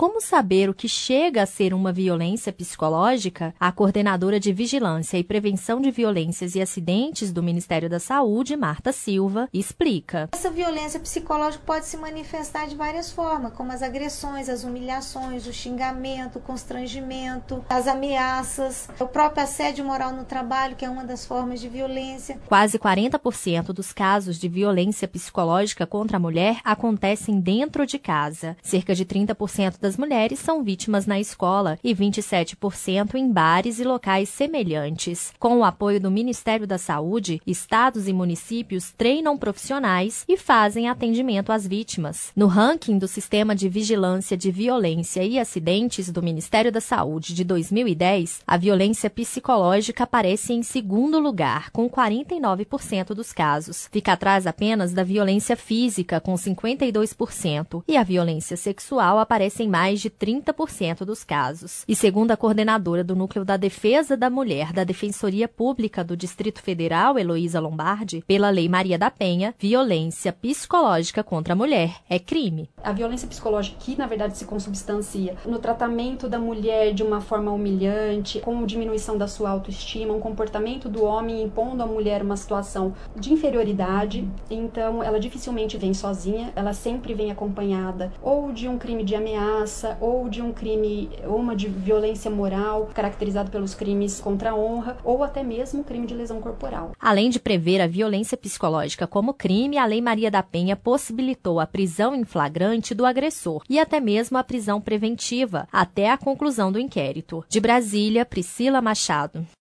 como saber o que chega a ser uma violência psicológica, a coordenadora de Vigilância e Prevenção de Violências e Acidentes do Ministério da Saúde, Marta Silva, explica. Essa violência psicológica pode se manifestar de várias formas, como as agressões, as humilhações, o xingamento, o constrangimento, as ameaças, o próprio assédio moral no trabalho, que é uma das formas de violência. Quase 40% dos casos de violência psicológica contra a mulher acontecem dentro de casa. Cerca de 30% das mulheres são vítimas na escola e 27% em bares e locais semelhantes. Com o apoio do Ministério da Saúde, estados e municípios treinam profissionais e fazem atendimento às vítimas. No ranking do Sistema de Vigilância de Violência e Acidentes do Ministério da Saúde de 2010, a violência psicológica aparece em segundo lugar, com 49% dos casos. Fica atrás apenas da violência física, com 52%, e a violência sexual aparece em mais de 30% dos casos. E segundo a coordenadora do Núcleo da Defesa da Mulher da Defensoria Pública do Distrito Federal, Heloísa Lombardi, pela Lei Maria da Penha, violência psicológica contra a mulher é crime. A violência psicológica, que na verdade se consubstancia no tratamento da mulher de uma forma humilhante, com diminuição da sua autoestima, um comportamento do homem impondo à mulher uma situação de inferioridade, então ela dificilmente vem sozinha, ela sempre vem acompanhada ou de um crime de ameaça, ou de um crime, uma de violência moral, caracterizado pelos crimes contra a honra, ou até mesmo crime de lesão corporal. Além de prever a violência psicológica como crime, a Lei Maria da Penha possibilitou a prisão em flagrante do agressor e até mesmo a prisão preventiva, até a conclusão do inquérito. De Brasília, Priscila Machado.